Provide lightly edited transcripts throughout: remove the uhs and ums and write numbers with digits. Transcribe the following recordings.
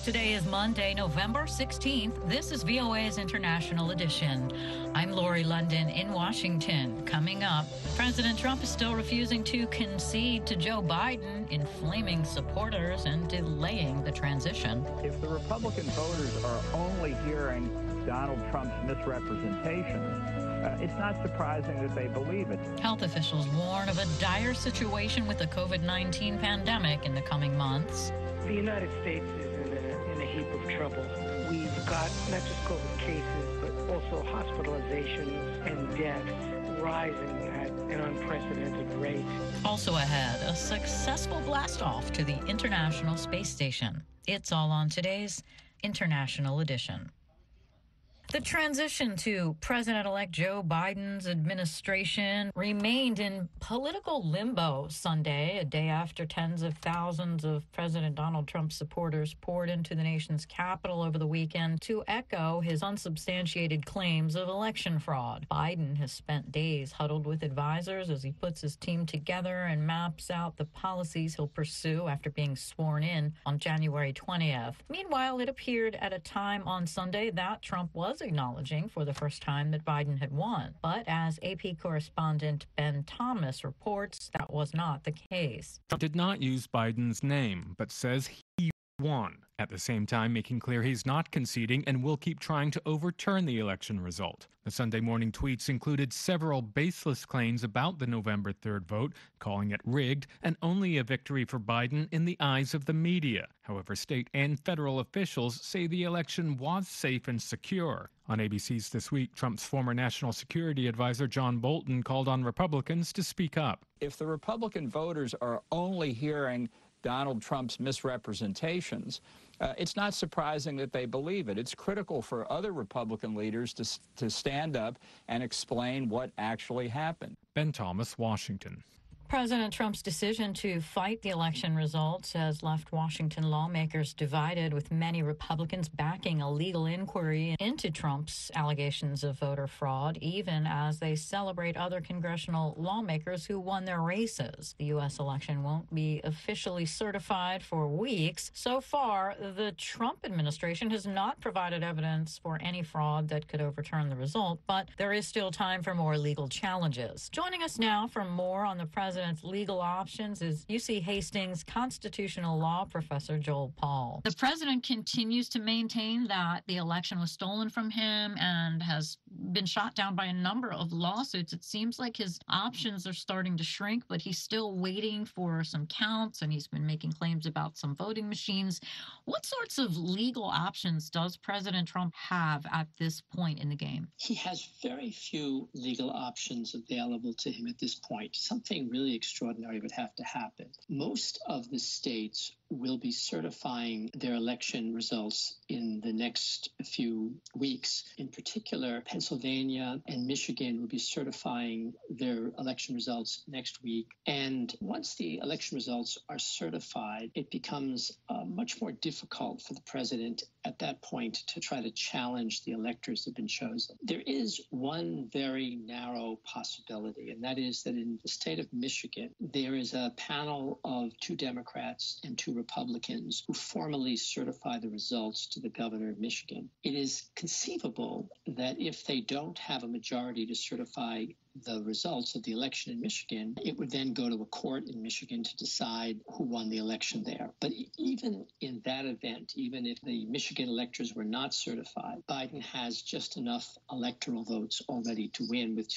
Today is Monday, November 16th. This is VOA's International Edition. I'm Lori London in Washington. Coming up, President Trump is still refusing to concede to Joe Biden, inflaming supporters and delaying the transition. If the Republican voters are only hearing Donald Trump's misrepresentations, it's not surprising that they believe it. Health officials warn of a dire situation with the COVID-19 pandemic in the coming months. The United States is in a heap of trouble. We've got not just COVID cases, but also hospitalizations and deaths rising at an unprecedented rate. Also ahead, a successful blast-off to the International Space Station. It's all on today's International Edition. The transition to President-elect Joe Biden's administration remained in political limbo Sunday, a day after tens of thousands of President Donald Trump's supporters poured into the nation's capital over the weekend to echo his unsubstantiated claims of election fraud. Biden has spent days huddled with advisors as he puts his team together and maps out the policies he'll pursue after being sworn in on January 20th. Meanwhile, it appeared at a time on Sunday that Trump was acknowledging for the first time that Biden had won. But as AP correspondent Ben Thomas reports, that was not the case. Trump did not use Biden's name, but says he won, at the same time making clear he's not conceding and will keep trying to overturn the election result. The Sunday morning tweets included several baseless claims about the November 3rd vote, calling it rigged and only a victory for Biden in the eyes of the media. However, state and federal officials say the election was safe and secure. On ABC's This Week, Trump's former national security advisor John Bolton called on Republicans to speak up. If the Republican voters are only hearing Donald Trump's misrepresentations, it's not surprising that they believe it. It's critical for other Republican leaders to stand up and explain what actually happened. Ben Thomas, Washington. President Trump's decision to fight the election results has left Washington lawmakers divided, with many Republicans backing a legal inquiry into Trump's allegations of voter fraud, even as they celebrate other congressional lawmakers who won their races. The U.S. election won't be officially certified for weeks. So far, the Trump administration has not provided evidence for any fraud that could overturn the result, but there is still time for more legal challenges. Joining us now for more on the president's legal options is UC Hastings constitutional law professor Joel Paul. The president continues to maintain that the election was stolen from him and has been shot down by a number of lawsuits. It seems like his options are starting to shrink, but he's still waiting for some counts, and he's been making claims about some voting machines. What sorts of legal options does President Trump have at this point in the game? He has very few legal options available to him at this point. Something really extraordinary would have to happen. Most of the states will be certifying their election results in the next few weeks. In particular, Pennsylvania and Michigan will be certifying their election results next week. And once the election results are certified, it becomes much more difficult for the president at that point to try to challenge the electors that have been chosen. There is one very narrow possibility, and that is that in the state of Michigan, there is a panel of 2 Democrats and 2 Republicans who formally certify the results to the governor of Michigan. It is conceivable that if they don't have a majority to certify the results of the election in Michigan, it would then go to a court in Michigan to decide who won the election there. But even in that event, even if the Michigan electors were not certified, Biden has just enough electoral votes already to win with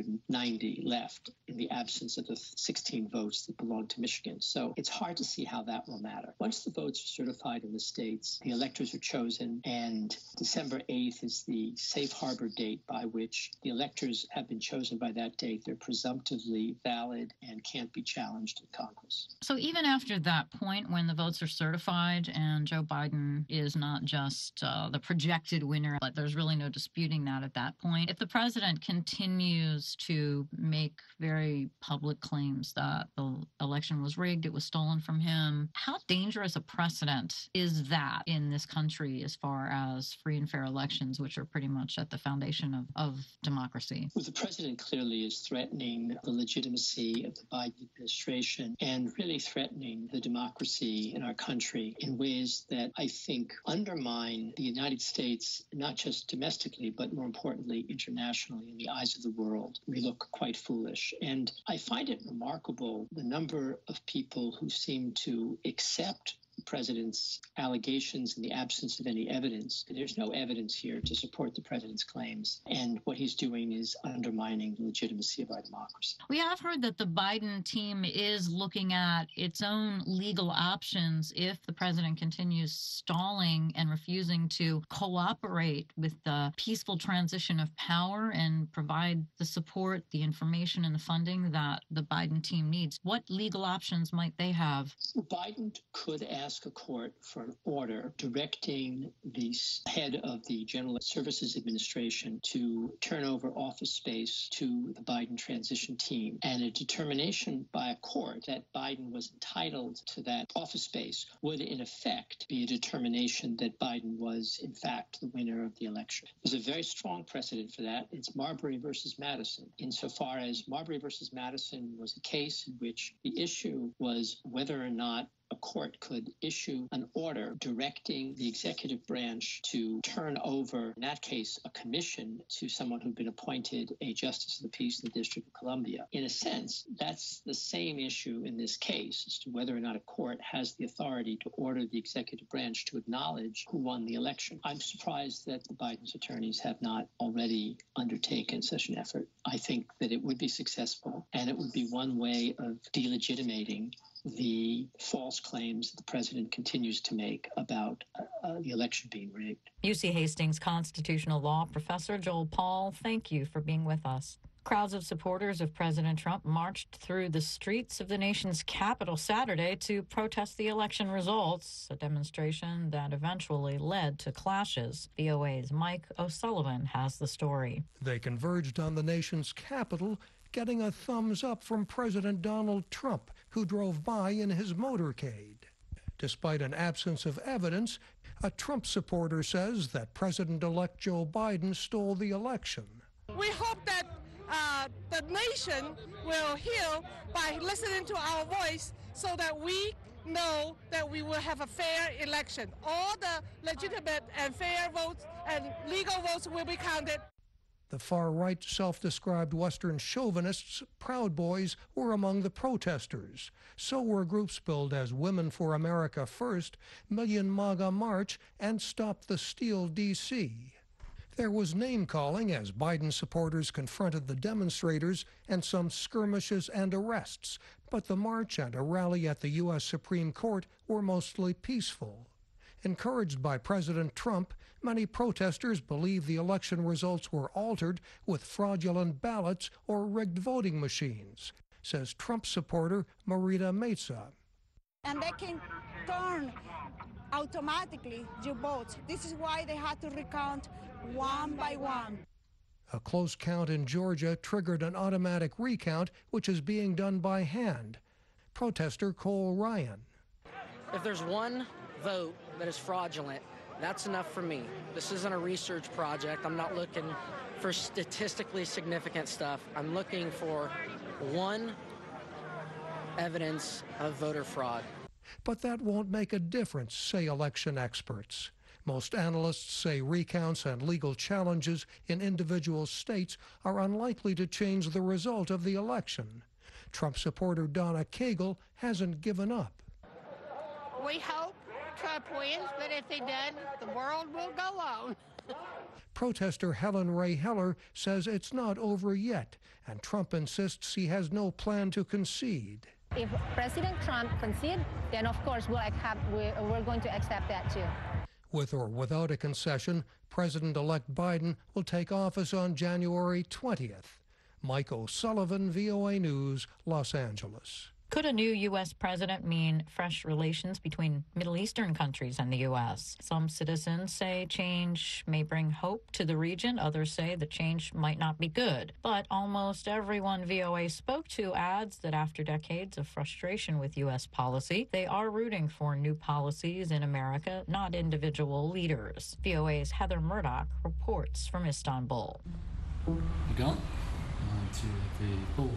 290 left in the absence of the 16 votes that belong to Michigan. So it's hard to see how that will matter. Once the votes are certified in the states, the electors are chosen, and December 8th is the safe harbor date by which the electors have been chosen by that date. They're presumptively valid and can't be challenged in Congress. So even after that point, when the votes are certified and Joe Biden is not just the projected winner, but there's really no disputing that at that point, if the president continues to make very public claims that the election was rigged, it was stolen from him, how dangerous a precedent is that in this country as far as free and fair elections, which are pretty much at the foundation of democracy? With the president clearly clearly is threatening the legitimacy of the Biden administration and really threatening the democracy in our country in ways that I think undermine the United States, not just domestically, but more importantly, internationally in the eyes of the world. We look quite foolish. And I find it remarkable the number of people who seem to accept the president's allegations in the absence of any evidence. There's no evidence here to support the president's claims, and what he's doing is undermining the legitimacy of our democracy. We have heard that the Biden team is looking at its own legal options if the president continues stalling and refusing to cooperate with the peaceful transition of power and provide the support, the information, and the funding that the Biden team needs. What legal options might they have? Biden could ask a court for an order directing the head of the General Services Administration to turn over office space to the Biden transition team. And a determination by a court that Biden was entitled to that office space would, in effect, be a determination that Biden was, in fact, the winner of the election. There's a very strong precedent for that. It's Marbury versus Madison. Insofar as Marbury versus Madison was a case in which the issue was whether or not a court could issue an order directing the executive branch to turn over, in that case, a commission to someone who'd been appointed a justice of the peace in the District of Columbia. In a sense, that's the same issue in this case as to whether or not a court has the authority to order the executive branch to acknowledge who won the election. I'm surprised that the Biden's attorneys have not already undertaken such an effort. I think that it would be successful, and it would be one way of delegitimating the false claims the president continues to make about the election being rigged. UC Hastings constitutional law professor Joel Paul, thank you for being with us. Crowds of supporters of President Trump marched through the streets of the nation's capital Saturday to protest the election results, a demonstration that eventually led to clashes. VOA's Mike O'Sullivan has the story. They converged on the nation's capital, getting a thumbs up from President Donald Trump, who drove by in his motorcade. Despite an absence of evidence, a Trump supporter says that President-elect Joe Biden stole the election. We hope that the nation will heal by listening to our voice so that we know that we will have a fair election. All the legitimate and fair votes and legal votes will be counted. The far-right self-described Western chauvinists, Proud Boys, were among the protesters. So were groups billed as Women for America First, Million MAGA March, and Stop the Steal D.C. There was name-calling as Biden supporters confronted the demonstrators and some skirmishes and arrests, but the march and a rally at the U.S. Supreme Court were mostly peaceful. Encouraged by President Trump, many protesters believe the election results were altered with fraudulent ballots or rigged voting machines, says Trump supporter Marita Meza. And they can turn automatically your votes. This is why they had to recount one by one. A close count in Georgia triggered an automatic recount, which is being done by hand. Protester Cole Ryan. If there's one vote that is fraudulent, that's enough for me. This isn't a research project. I'm not looking for statistically significant stuff. I'm looking for one evidence of voter fraud. But that won't make a difference, say election experts. Most analysts say recounts and legal challenges in individual states are unlikely to change the result of the election. Trump supporter Donna Cagle hasn't given up. We hope Trump wins, but if he doesn't, the world will go on. Protester Helen Ray Heller says it's not over yet, and Trump insists he has no plan to concede. If President Trump concedes, then of course we're going to accept that too. With or without a concession, President-elect Biden will take office on January 20th. Mike O'Sullivan, VOA News, Los Angeles. Could a new U.S. president mean fresh relations between Middle Eastern countries and the U.S.? Some citizens say change may bring hope to the region. Others say the change might not be good. But almost everyone VOA spoke to adds that after decades of frustration with U.S. policy, they are rooting for new policies in America, not individual leaders. VOA's Heather Murdoch reports from Istanbul. You go. to the pool.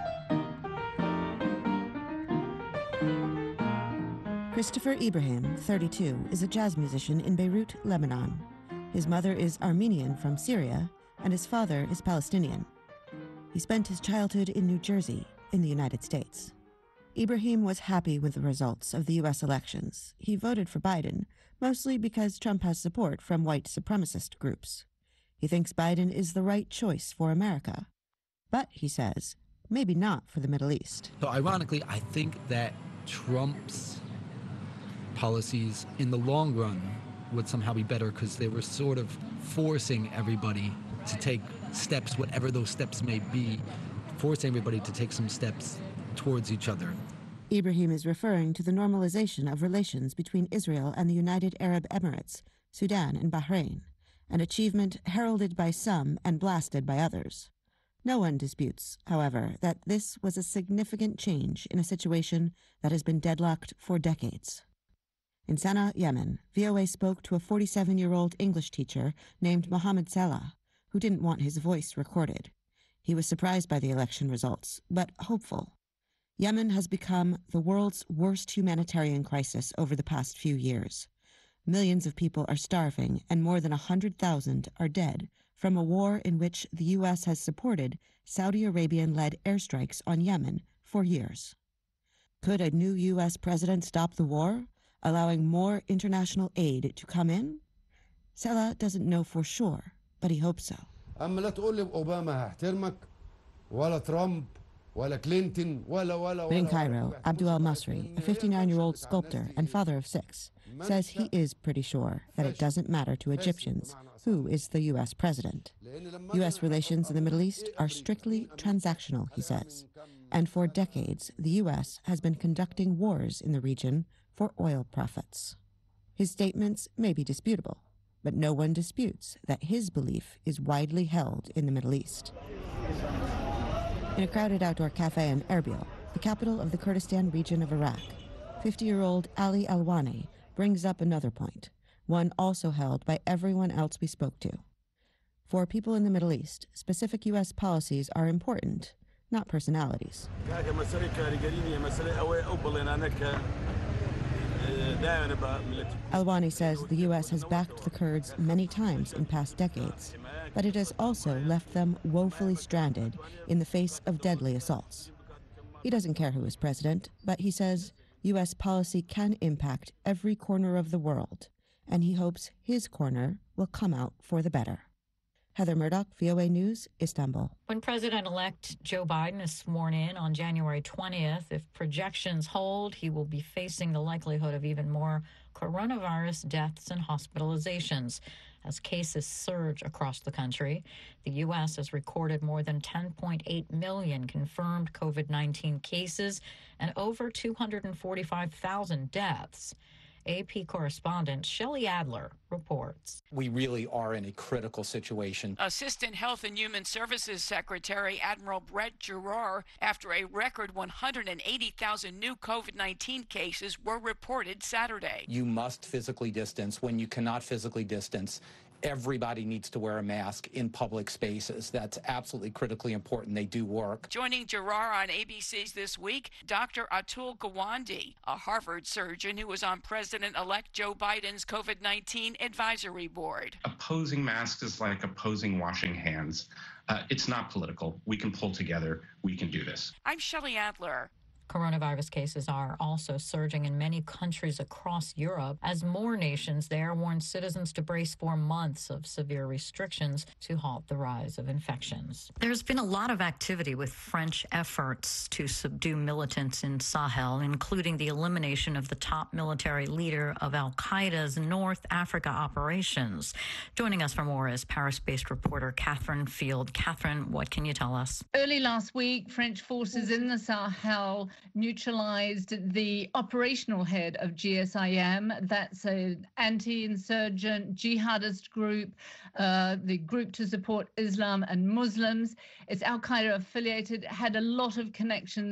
Christopher Ibrahim, 32, is a jazz musician in Beirut, Lebanon. His mother is Armenian from Syria, and his father is Palestinian. He spent his childhood in New Jersey, in the United States. Ibrahim was happy with the results of the U.S. elections. He voted for Biden, mostly because Trump has support from white supremacist groups. He thinks Biden is the right choice for America. But, he says, maybe not for the Middle East. So ironically, I think that Trump's policies in the long run would somehow be better because they were sort of forcing everybody to take steps, whatever those steps may be, forcing everybody to take some steps towards each other. Ibrahim is referring to the normalization of relations between Israel and the United Arab Emirates, Sudan, and Bahrain, an achievement heralded by some and blasted by others. No one disputes, however, that this was a significant change in a situation that has been deadlocked for decades. In Sana'a, Yemen, VOA spoke to a 47-year-old English teacher named Mohammed Salah, who didn't want his voice recorded. He was surprised by the election results, but hopeful. Yemen has become the world's worst humanitarian crisis over the past few years. Millions of people are starving, and more than 100,000 are dead from a war in which the U.S. has supported Saudi Arabian-led airstrikes on Yemen for years. Could a new U.S. president stop the war, allowing more international aid to come in? Salah doesn't know for sure, but he hopes so. In Cairo, Abdul al-Masri, a 59-year-old sculptor and father of 6, says he is pretty sure that it doesn't matter to Egyptians who is the U.S. president. U.S. relations in the Middle East are strictly transactional, he says, and for decades the U.S. has been conducting wars in the region for oil profits. His statements may be disputable, but no one disputes that his belief is widely held in the Middle East. In a crowded outdoor cafe in Erbil, the capital of the Kurdistan region of Iraq, 50-year-old Ali Alwani brings up another point, one also held by everyone else we spoke to. For people in the Middle East, specific U.S. policies are important, not personalities. Alwani says the U.S. has backed the Kurds many times in past decades, but it has also left them woefully stranded in the face of deadly assaults. He doesn't care who is president, but he says U.S. policy can impact every corner of the world, and he hopes his corner will come out for the better. Heather Murdoch, VOA News, Istanbul. When President-elect Joe Biden is sworn in on January 20th, if projections hold, he will be facing the likelihood of even more coronavirus deaths and hospitalizations. As cases surge across the country, the U.S. has recorded more than 10.8 million confirmed COVID-19 cases and over 245,000 deaths. AP correspondent Shelley Adler reports. We really are in a critical situation. Assistant Health and Human Services Secretary Admiral Brett Giroir, after a record 180,000 new COVID-19 cases were reported Saturday. You must physically distance. When you cannot physically distance, everybody needs to wear a mask in public spaces. That's absolutely critically important. They do work. Joining Giroir on ABC's This Week, Dr. Atul Gawande, a Harvard surgeon who was on President-elect Joe Biden's COVID-19 advisory board. Opposing masks is like opposing washing hands. It's not political. We can pull together. We can do this. I'm Shelley Adler. Coronavirus cases are also surging in many countries across Europe as more nations there warn citizens to brace for months of severe restrictions to halt the rise of infections. There's been a lot of activity with French efforts to subdue militants in Sahel, including the elimination of the top military leader of al-Qaeda's North Africa operations. Joining us for more is Paris-based reporter Catherine Field. Catherine, what can you tell us? Early last week, French forces in the Sahel neutralized the operational head of GSIM. That's an anti-insurgent jihadist group, the group to support Islam and Muslims. It's al-Qaeda affiliated, had a lot of connections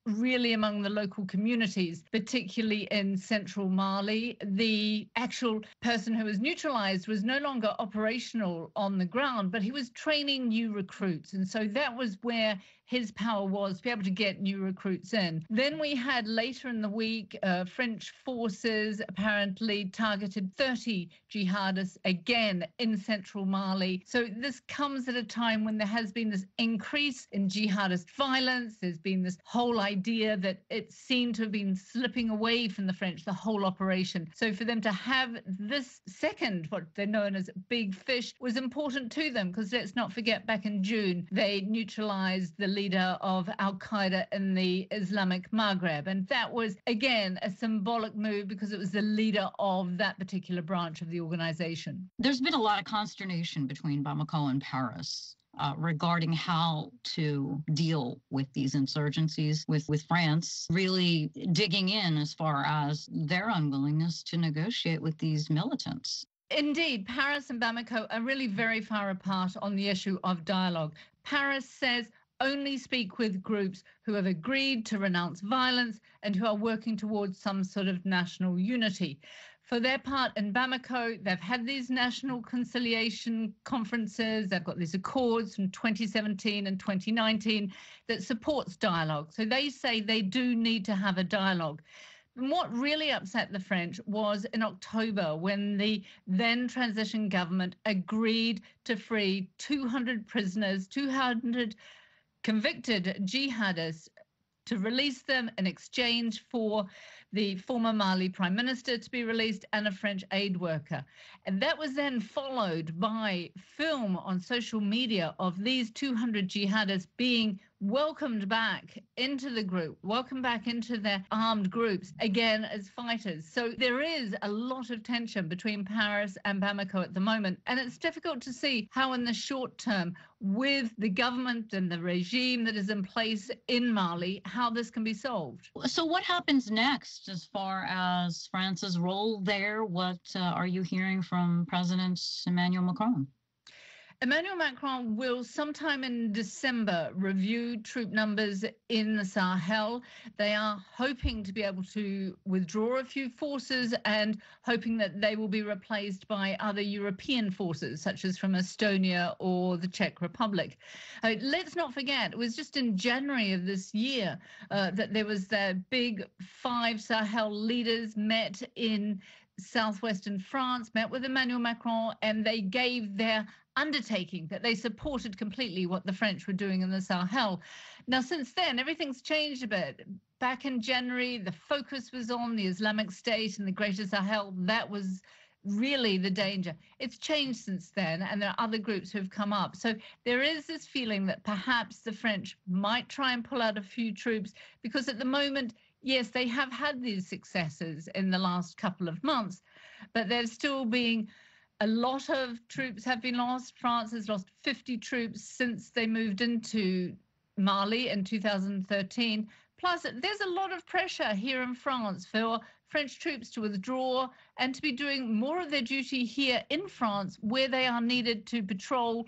really among the local communities, particularly in central Mali. The actual person who was neutralized was no longer operational on the ground, but he was training new recruits. And so that was where his power was, to be able to get new recruits in. Then we had later in the week, French forces apparently targeted 30 jihadists again in central Mali. So this comes at a time when there has been this increase in jihadist violence. There's been this whole idea that it seemed to have been slipping away from the French, the whole operation. So for them to have this second, what they're known as big fish, was important to them, because let's not forget, back in June, they neutralized the leader of Al-Qaeda in the Islamic Maghreb. And that was, again, a symbolic move because it was the leader of that particular branch of the organization. There's been a lot of consternation between Bamako and Paris regarding how to deal with these insurgencies, with France really digging in as far as their unwillingness to negotiate with these militants. Indeed, Paris and Bamako are really very far apart on the issue of dialogue. Paris says only speak with groups who have agreed to renounce violence and who are working towards some sort of national unity. For their part, in Bamako, they've had these national conciliation conferences. They've got these accords from 2017 and 2019 that supports dialogue. So they say they do need to have a dialogue. And what really upset the French was in October, when the then transition government agreed to free 200 prisoners, 200 convicted jihadists, to release them in exchange for the former Mali prime minister to be released and a French aid worker. And that was then followed by film on social media of these 200 jihadists being welcomed back into the group, welcomed back into their armed groups, again as fighters. So there is a lot of tension between Paris and Bamako at the moment. And it's difficult to see how in the short term, with the government and the regime that is in place in Mali, how this can be solved. So what happens next as far as France's role there? What are you hearing from President Emmanuel Macron? Emmanuel Macron will sometime in December review troop numbers in the Sahel. They are hoping to be able to withdraw a few forces and hoping that they will be replaced by other European forces, such as from Estonia or the Czech Republic. Let's not forget, it was just in January of this year that there was the big 5 Sahel leaders met in southwestern France, met with Emmanuel Macron, and they gave their undertaking that they supported completely what the French were doing in the Sahel. Now, since then, everything's changed a bit. Back in January, the focus was on the Islamic State and the Greater Sahel. That was really the danger. It's changed since then, and there are other groups who have come up. So there is this feeling that perhaps the French might try and pull out a few troops, because at the moment, yes, they have had these successes in the last couple of months, but there's still being a lot of troops have been lost. France has lost 50 troops since they moved into Mali in 2013. Plus, there's a lot of pressure here in France for French troops to withdraw and to be doing more of their duty here in France, where they are needed to patrol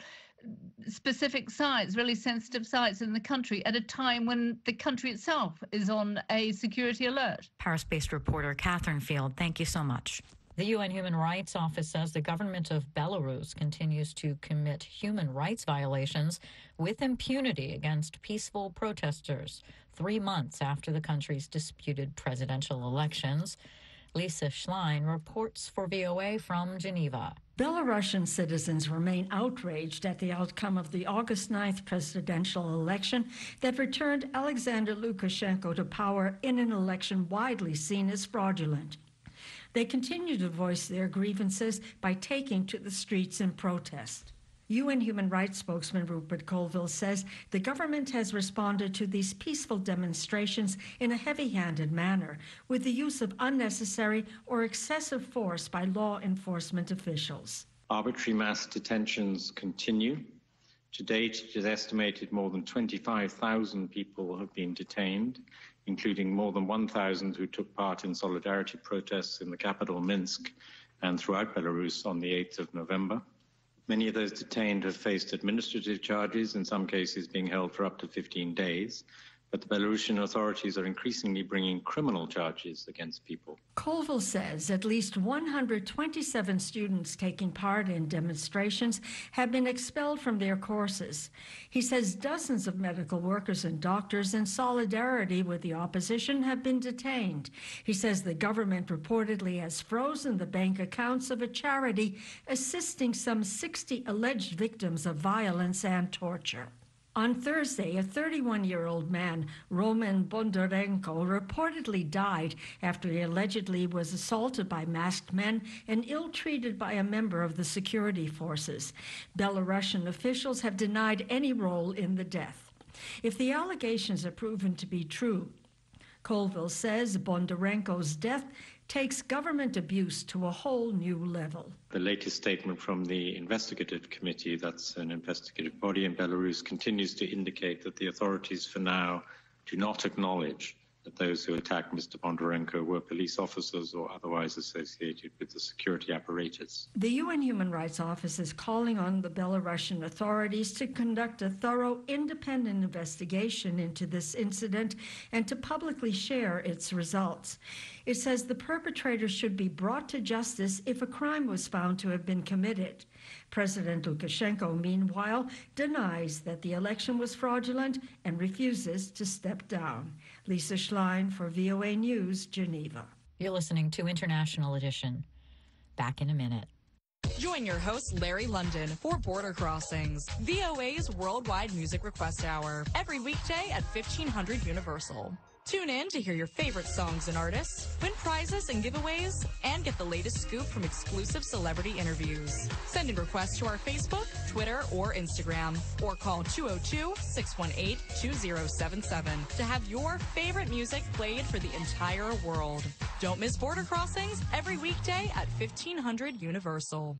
specific sites, really sensitive sites in the country, at a time when the country itself is on a security alert. Paris-based reporter Catherine Field, thank you so much. The UN Human Rights Office says the government of Belarus continues to commit human rights violations with impunity against peaceful protesters 3 months after the country's disputed presidential elections. Lisa Schlein reports for VOA from Geneva. Belarusian citizens remain outraged at the outcome of the August 9th presidential election that returned Alexander Lukashenko to power in an election widely seen as fraudulent. They continue to voice their grievances by taking to the streets in protest. UN human rights spokesman Rupert Colville says the government has responded to these peaceful demonstrations in a heavy-handed manner, with the use of unnecessary or excessive force by law enforcement officials. Arbitrary mass detentions continue. To date, it is estimated more than 25,000 people have been detained, including more than 1,000 who took part in solidarity protests in the capital, Minsk, and throughout Belarus on the 8th of November. Many of those detained have faced administrative charges, in some cases being held for up to 15 days. but the Belarusian authorities are increasingly bringing criminal charges against people. Colville says at least 127 students taking part in demonstrations have been expelled from their courses. He says dozens of medical workers and doctors in solidarity with the opposition have been detained. He says the government reportedly has frozen the bank accounts of a charity assisting some 60 alleged victims of violence and torture. On Thursday, a 31-year-old man, Roman Bondarenko, reportedly died after he allegedly was assaulted by masked men and ill-treated by a member of the security forces. Belarusian officials have denied any role in the death. If the allegations are proven to be true, Colville says Bondarenko's death takes government abuse to a whole new level. The latest statement from the investigative committee, that's an investigative body in Belarus, continues to indicate that the authorities for now do not acknowledge that those who attacked Mr. Bondarenko were police officers or otherwise associated with the security apparatus. The UN Human Rights Office is calling on the Belarusian authorities to conduct a thorough, independent investigation into this incident and to publicly share its results. It says the perpetrator should be brought to justice if a crime was found to have been committed. President Lukashenko, meanwhile, denies that the election was fraudulent and refuses to step down. Lisa Schlein for VOA News, Geneva. You're listening to International Edition. Back in a minute. Join your host, Larry London, for Border Crossings, VOA's worldwide music request hour, every weekday at 1500 Universal. Tune in to hear your favorite songs and artists, win prizes and giveaways, and get the latest scoop from exclusive celebrity interviews. Send in requests to our Facebook, Twitter, or Instagram, or call 202-618-2077 to have your favorite music played for the entire world. Don't miss Border Crossings every weekday at 1500 Universal.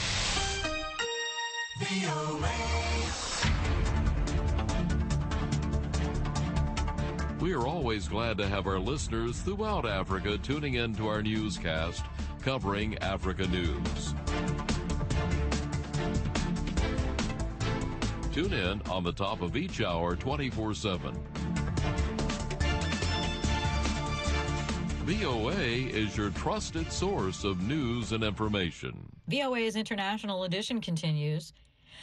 We are always glad to have our listeners throughout Africa tuning in to our newscast covering Africa news. Tune in on the top of each hour 24/7. VOA is your trusted source of news and information. VOA's International Edition continues.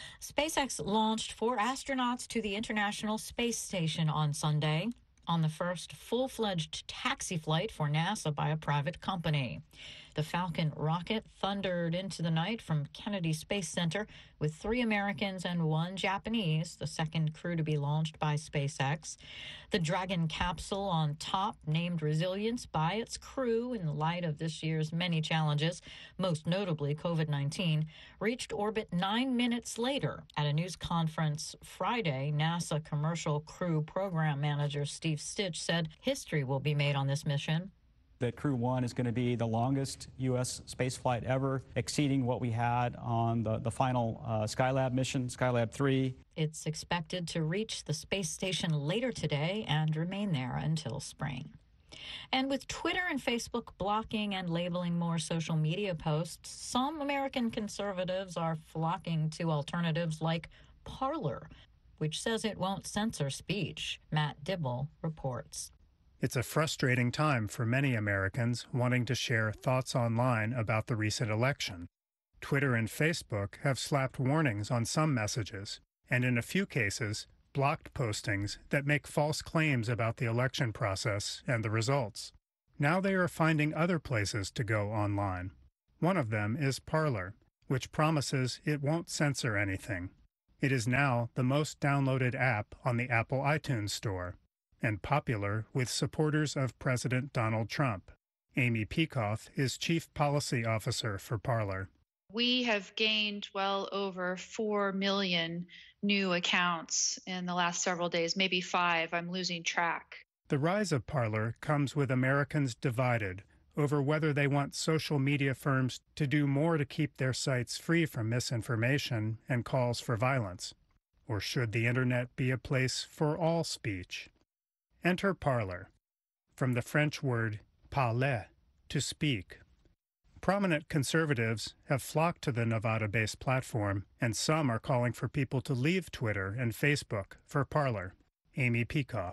SpaceX launched 4 astronauts to the International Space Station on Sunday, on the first full-fledged taxi flight for NASA by a private company. The Falcon rocket thundered into the night from Kennedy Space Center with 3 Americans and 1 Japanese, the second crew to be launched by SpaceX. The Dragon capsule on top, named Resilience by its crew in light of this year's many challenges, most notably COVID-19, reached orbit 9 minutes later. At a news conference Friday, NASA Commercial Crew Program Manager Steve Stitch said history will be made on this mission. That Crew 1 is going to be the longest U.S. spaceflight ever, exceeding what we had on the final Skylab mission, Skylab 3. It's expected to reach the space station later today and remain there until spring. And with Twitter and Facebook blocking and labeling more social media posts, some American conservatives are flocking to alternatives like Parler, which says it won't censor speech. Matt Dibble reports. It's a frustrating time for many Americans wanting to share thoughts online about the recent election. Twitter and Facebook have slapped warnings on some messages, and in a few cases, blocked postings that make false claims about the election process and the results. Now they are finding other places to go online. One of them is Parler, which promises it won't censor anything. It is now the most downloaded app on the Apple iTunes Store, and popular with supporters of President Donald Trump. Amy Peikoff is Chief Policy Officer for Parler. We have gained well over 4 million new accounts in the last several days, maybe 5. I'm losing track. The rise of Parler comes with Americans divided over whether they want social media firms to do more to keep their sites free from misinformation and calls for violence, or should the internet be a place for all speech. Enter Parler, from the French word parler, to speak. Prominent conservatives have flocked to the Nevada-based platform, and some are calling for people to leave Twitter and Facebook for Parler. Amy Peikoff.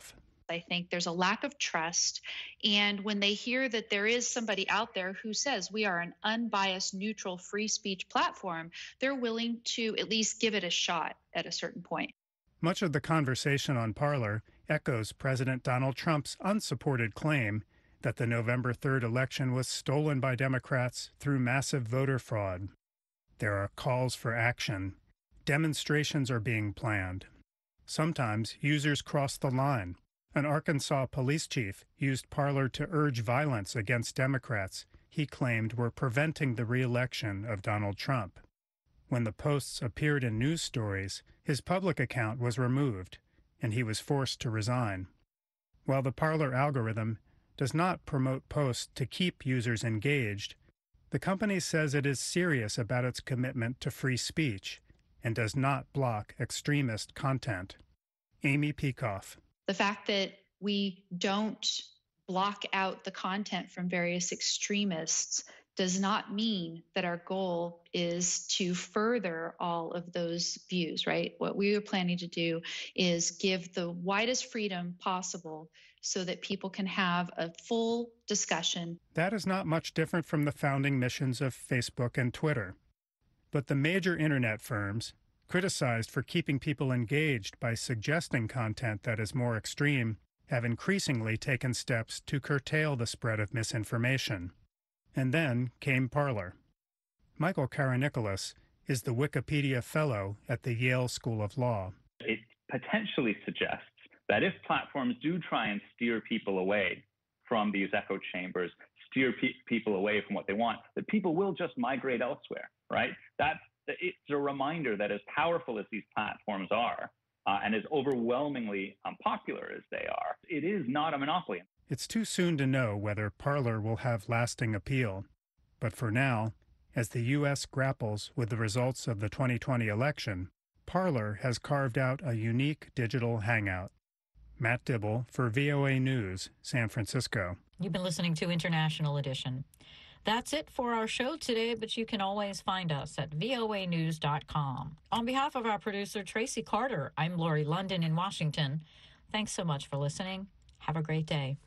I think there's a lack of trust. And when they hear that there is somebody out there who says we are an unbiased, neutral, free speech platform, they're willing to at least give it a shot at a certain point. Much of the conversation on Parler echoes President Donald Trump's unsupported claim that the November 3rd election was stolen by Democrats through massive voter fraud. There are calls for action. Demonstrations are being planned. Sometimes users cross the line. An Arkansas police chief used Parler to urge violence against Democrats he claimed were preventing the re-election of Donald Trump. When the posts appeared in news stories, his public account was removed, and he was forced to resign. While the Parler algorithm does not promote posts to keep users engaged, the company says it is serious about its commitment to free speech and does not block extremist content. Amy Peikoff. The fact that we don't block out the content from various extremists does not mean that our goal is to further all of those views, right? What we are planning to do is give the widest freedom possible so that people can have a full discussion. That is not much different from the founding missions of Facebook and Twitter. But the major internet firms, criticized for keeping people engaged by suggesting content that is more extreme, have increasingly taken steps to curtail the spread of misinformation. And then came Parler. Michael Karanicolas is the Wikipedia Fellow at the Yale School of Law. It potentially suggests that if platforms do try and steer people away from these echo chambers, steer people away from what they want, that people will just migrate elsewhere, right? It's a reminder that as powerful as these platforms are, and as overwhelmingly popular as they are, it is not a monopoly. It's too soon to know whether Parler will have lasting appeal. But for now, as the U.S. grapples with the results of the 2020 election, Parler has carved out a unique digital hangout. Matt Dibble for VOA News, San Francisco. You've been listening to International Edition. That's it for our show today, but you can always find us at voanews.com. On behalf of our producer, Tracy Carter, I'm Lori London in Washington. Thanks so much for listening. Have a great day.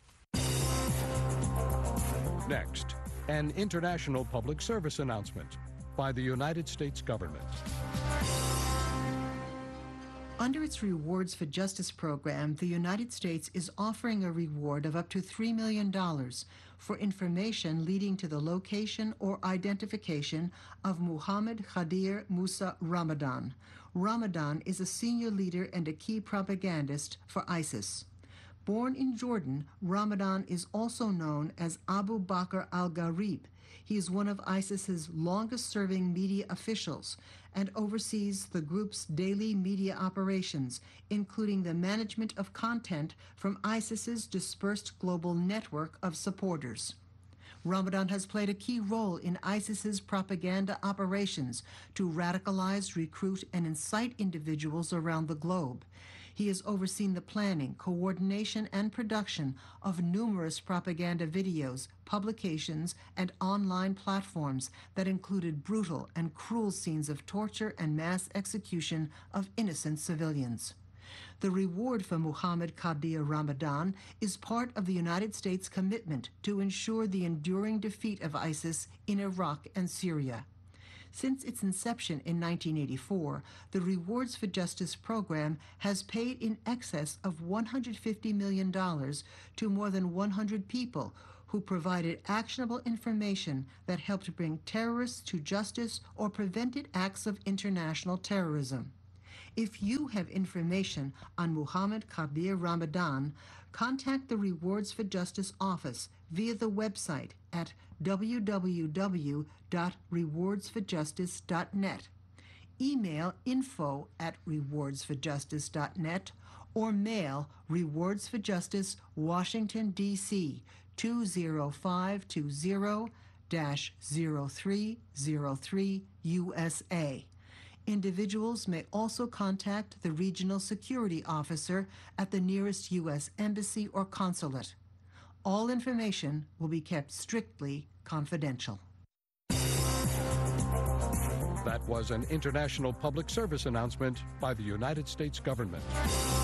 Next, an international public service announcement by the United States government. Under its Rewards for Justice program, the United States is offering a reward of up to $3 million for information leading to the location or identification of Muhammad Khadir Musa Ramadan. Ramadan is a senior leader and a key propagandist for ISIS. Born in Jordan, Ramadan is also known as Abu Bakr al-Gharib. He is one of ISIS's longest-serving media officials and oversees the group's daily media operations, including the management of content from ISIS's dispersed global network of supporters. Ramadan has played a key role in ISIS's propaganda operations to radicalize, recruit, and incite individuals around the globe. He has overseen the planning, coordination, and production of numerous propaganda videos, publications, and online platforms that included brutal and cruel scenes of torture and mass execution of innocent civilians. The reward for Muhammad Khadir Ramadan is part of the United States' commitment to ensure the enduring defeat of ISIS in Iraq and Syria. Since its inception in 1984, the Rewards for Justice program has paid in excess of $150 million to more than 100 people who provided actionable information that helped bring terrorists to justice or prevented acts of international terrorism. If you have information on Muhammad Khadir Ramadan, contact the Rewards for Justice office via the website at www.rewardsforjustice.net. Email info@rewardsforjustice.net or mail Rewards for Justice, Washington, D.C. 20520-0303 USA. Individuals may also contact the regional security officer at the nearest U.S. embassy or consulate. All information will be kept strictly confidential. That was an international public service announcement by the United States government.